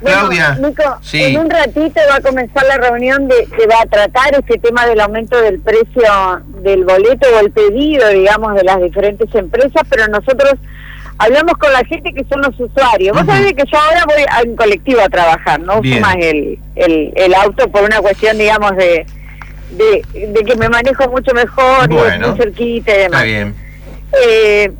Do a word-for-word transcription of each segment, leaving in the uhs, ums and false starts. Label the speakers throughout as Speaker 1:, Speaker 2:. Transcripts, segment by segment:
Speaker 1: Claudia,
Speaker 2: bueno, Nico,
Speaker 1: sí.
Speaker 2: En un ratito va a comenzar la reunión de, que va a tratar este tema del aumento del precio del boleto o el pedido, digamos, de las diferentes empresas, pero nosotros hablamos con la gente que son los usuarios. Vos uh-huh. sabés que yo ahora voy a un colectivo a trabajar, no uso más el, el, el auto por una cuestión, digamos, de, de, de que me manejo mucho mejor,
Speaker 1: bueno,
Speaker 2: y muy cerquita y demás.
Speaker 1: Está bien.
Speaker 2: Eh,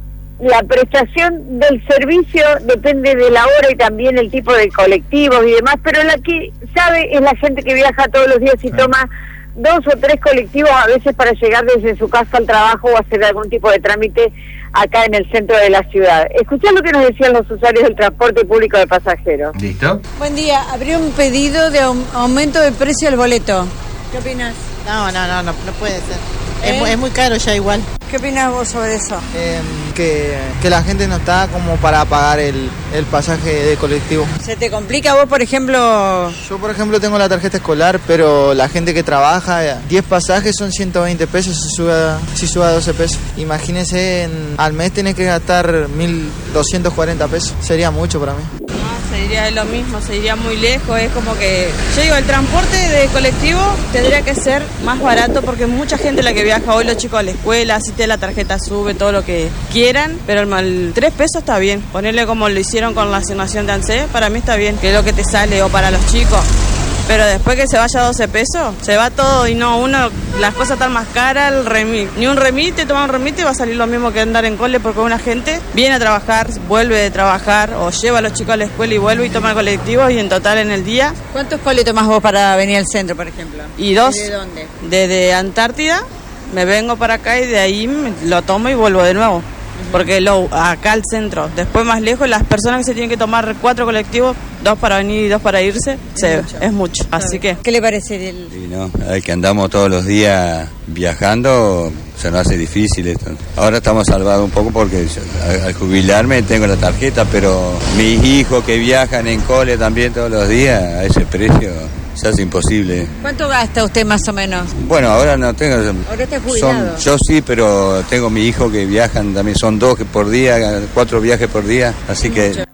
Speaker 2: la prestación del servicio depende de la hora y también el tipo de colectivos y demás, pero la que sabe es la gente que viaja todos los días y ah. toma dos o tres colectivos a veces para llegar desde su casa al trabajo o hacer algún tipo de trámite acá en el centro de la ciudad. Escuchá lo que nos decían los usuarios del transporte público de pasajeros.
Speaker 1: ¿Listo?
Speaker 3: Buen día, habría un pedido de um, aumento del precio del boleto. ¿Qué opinas?
Speaker 4: No, no, no, no, no puede ser. ¿Eh? Es, muy, es muy caro ya igual.
Speaker 3: ¿Qué opinas vos sobre eso?
Speaker 4: Eh, que, que la gente no está como para pagar el, el pasaje de colectivo.
Speaker 3: ¿Se te complica vos, por ejemplo?
Speaker 4: Yo, por ejemplo, tengo la tarjeta escolar, pero la gente que trabaja, diez pasajes son ciento veinte pesos, si sube a, si sube a doce pesos. Imagínense, en, al mes tenés que gastar mil doscientos cuarenta pesos. Sería mucho para mí.
Speaker 5: Se iría lo mismo, se iría muy lejos, es como que, yo digo, el transporte de colectivo tendría que ser más barato porque mucha gente la que viaja hoy, los chicos a la escuela, así te la tarjeta sube, todo lo que quieran, pero el, el tres pesos está bien, ponerle como lo hicieron con la asignación de ANSES, para mí está bien, que es lo que te sale, o para los chicos. Pero después que se vaya a doce pesos, se va todo y no, uno, las cosas están más caras, el remit, ni un remite, toma un remite y va a salir lo mismo que andar en cole porque una gente viene a trabajar, vuelve de trabajar o lleva a los chicos a la escuela y vuelve y toma el colectivo y en total en el día.
Speaker 3: ¿Cuántos coles tomás vos para venir al centro, por ejemplo?
Speaker 5: Y dos.
Speaker 3: ¿Desde dónde?
Speaker 5: Desde Antártida, me vengo para acá y de ahí lo tomo y vuelvo de nuevo. Porque lo acá al centro, después más lejos, las personas que se tienen que tomar cuatro colectivos, dos para venir y dos para irse, es, se, mucho. es mucho. Así que,
Speaker 3: ¿qué le parece? El...
Speaker 6: Sí, no, el que andamos todos los días viajando, se nos hace difícil esto. Ahora estamos salvados un poco porque yo, al jubilarme tengo la tarjeta, pero mis hijos que viajan en cole también todos los días, a ese precio se hace imposible.
Speaker 3: ¿Cuánto gasta usted más o menos?
Speaker 6: Bueno, ahora no tengo.
Speaker 3: Ahora está jubilado.
Speaker 6: Son, yo sí, pero tengo mi hijo que viajan también, son dos por día, cuatro viajes por día, así que...
Speaker 2: Mucho.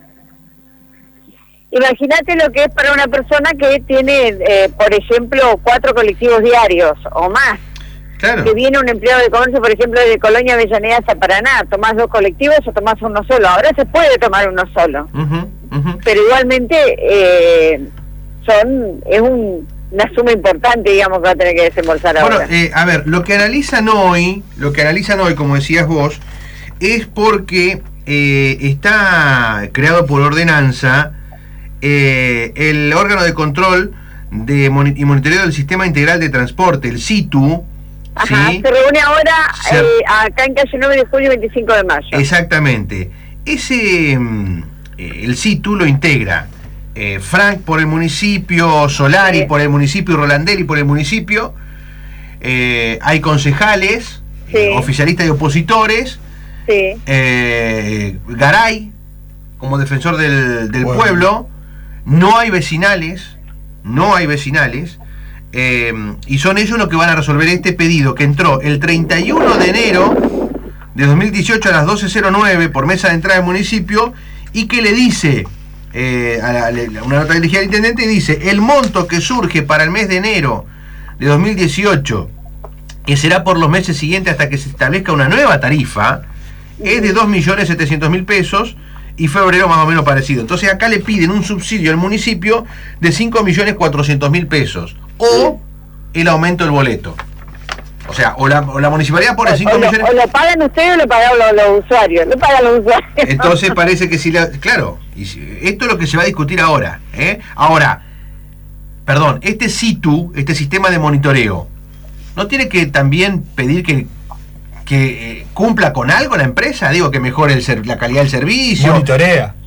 Speaker 2: Imagínate lo que es para una persona que tiene, eh, por ejemplo, cuatro colectivos diarios o más.
Speaker 1: Claro.
Speaker 2: Que viene un empleado de comercio, por ejemplo, de Colonia Avellaneda a Paraná, tomás dos colectivos o tomás uno solo. Ahora se puede tomar uno solo.
Speaker 1: Uh-huh, uh-huh.
Speaker 2: Pero igualmente... Eh, son es un, una suma importante, digamos, que va a tener que desembolsar
Speaker 1: bueno,
Speaker 2: ahora.
Speaker 1: Eh, a ver, lo que analizan hoy, lo que analizan hoy, como decías vos, es porque eh, está creado por ordenanza eh, el órgano de control de moni- y monitoreo del Sistema Integral de Transporte, el C I T U.
Speaker 2: Ajá,
Speaker 1: ¿sí?
Speaker 2: Se reúne ahora
Speaker 1: se...
Speaker 2: Eh, acá en calle nueve de julio, veinticinco de mayo.
Speaker 1: Exactamente. Ese, eh, el C I T U lo integra Eh, Frank por el municipio, Solari sí. por el municipio, Rolandelli por el municipio, eh, hay concejales, sí. eh, oficialistas y opositores,
Speaker 2: sí.
Speaker 1: eh, Garay como defensor del, del bueno. pueblo, no hay vecinales, no hay vecinales, eh, y son ellos los que van a resolver este pedido que entró el treinta y uno de enero de dos mil dieciocho a las doce cero nueve por mesa de entrada del municipio y que le dice... Eh, a la, a una nota dirigida al intendente y dice: el monto que surge para el mes de enero de dos mil dieciocho, que será por los meses siguientes hasta que se establezca una nueva tarifa, es de dos millones setecientos mil pesos, y febrero más o menos parecido. Entonces acá le piden un subsidio al municipio de cinco millones cuatrocientos mil pesos o el aumento del boleto. O sea, o la, o la municipalidad pone cinco millones...
Speaker 2: O lo pagan ustedes o lo pagan los, los usuarios. Lo pagan los usuarios.
Speaker 1: Entonces parece que si... La, claro, y si, esto es lo que se va a discutir ahora. ¿eh? Ahora, perdón, este C I T U, este sistema de monitoreo, ¿no tiene que también pedir que, que eh, cumpla con algo la empresa? Digo, que mejore el ser, la calidad del servicio.
Speaker 7: Monitorea.